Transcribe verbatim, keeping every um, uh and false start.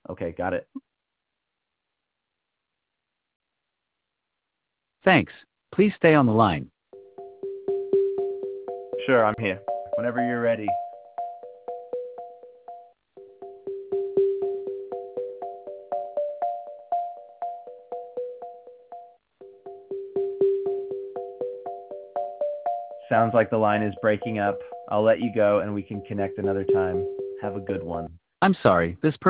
Okay, got it. Thanks. Please stay on the line. Sure, I'm here. Whenever you're ready. Sounds like the line is breaking up. I'll let you go and we can connect another time. Have a good one. I'm sorry, this